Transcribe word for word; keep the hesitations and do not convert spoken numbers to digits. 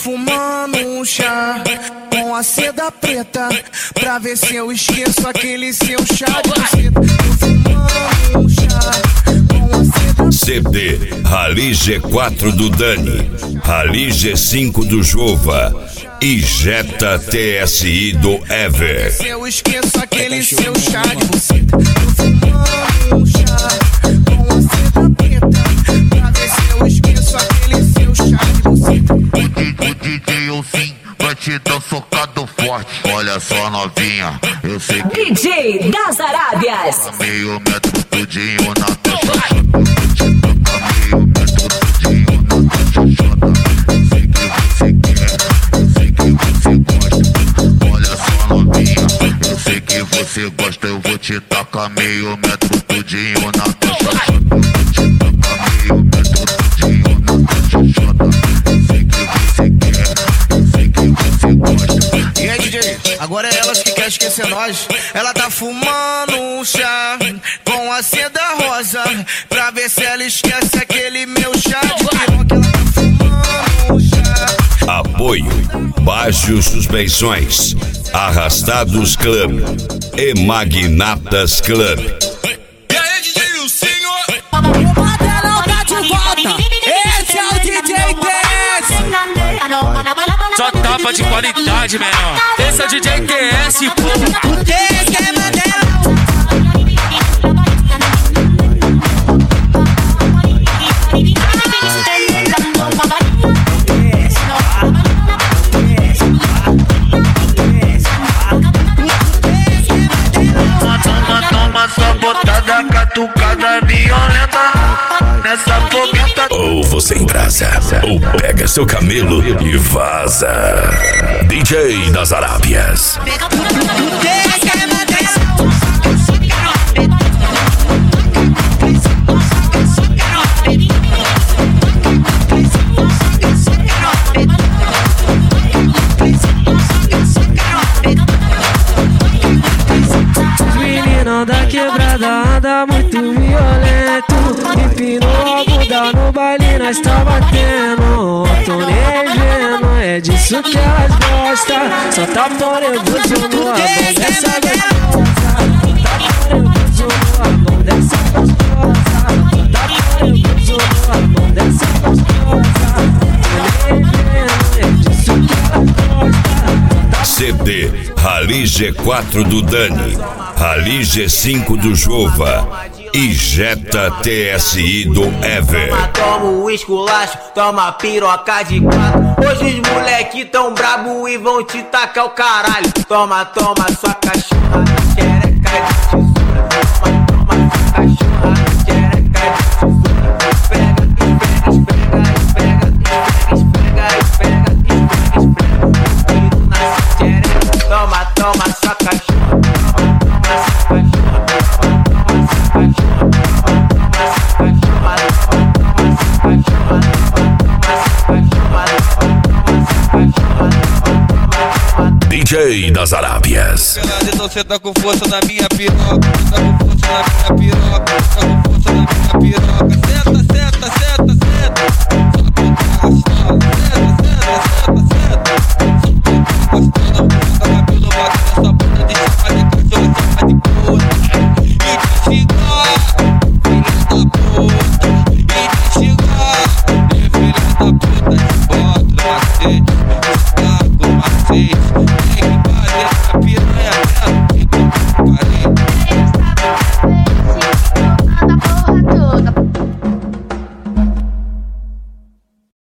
fumando um chá com a seda preta pra ver se eu esqueço aquele seu chá de buceta. Tô fumando um chá com a seda. C D Rally G quatro do Dani, Rally G cinco do Jova e Jetta T S I do Ever. Se eu esqueço aquele seu chá de buceta. Tô fumando um chá com a seda preta pra ver se eu esqueço aquele seu chá de buceta. O D J Elfim vai te dar um socado forte. Olha só, novinha, eu sei que D J das Arábias. meio metro tudinho na tua xoxota. Meio metro tudinho na tua xoxota. Eu sei que você quer, eu sei que você gosta. Olha só, novinha, eu sei que você gosta. Eu vou te tacar meio metro tudinho na tua xoxota. Eu vou te tacar meio metro tudinho na tua xoxota. Eu sei que você quer, eu sei que você gosta. E aí, D J, agora é elas que quer esquecer nós. Ela tá fumando um chá com a seda rosa pra ver se ela esquece aquele meu chá de piroca. Ela tá fumando um chá. Apoio Baixo Suspensões, Arrastados Club e Magnatas Club. E aí, D J, o senhor? O patrão tá de volta. Esse é o D J Dance. Só tapa de qualidade, menor. Esse é o D J T S, pô. Esse é Mandela. Toma, toma, só botada, catucada violenta nessa fogueta. Ou você embrasa, ou pega seu camelo e vaza. D J das Arábias. Esse é Mandela. Menino da quebrada anda muito violento. Empinou a bunda no baile, nós tá batendo. Tô negendo, é disso que elas gostam. Só tá nervoso no amor dessa gostosa. Tá nervoso no amor dessa gostosa. Tá nervoso no amor dessa gostosa. Tô negendo, é disso que elas gostam. C D Rally G quatro do Dani, Rally G cinco do Jova e Jetta T S I do Ever. Toma o esculacho, toma piroca de quatro. Hoje os moleque tão brabo e vão te tacar o caralho. Toma, toma sua cachorra, xereca de tesoura. Toma, toma sua cachorra, xereca de tesoura. Esfrega, esfrega, esfrega, esfrega, esfrega, esfrega, esfrega, esfrega. Tiro na xereca. Toma, toma sua cachorra, toma sua cachorra, toma sua cachorra, toma sua cachorra, toma sua cachorra, toma sua cachorra. D J das Arábias. Então cê tá com força na minha piroca, tá com força na minha piroca, tá com força na minha piroca. Senta, senta, senta, senta. Só gostosa, senta, senta, senta, senta. Gostosa, tá cabelo bate nessa bunda de chapa de cachorro, chapa de puta. E te xingar, filha da puta. E te xingar, filha da puta. Te bota no macete, te dá com macete.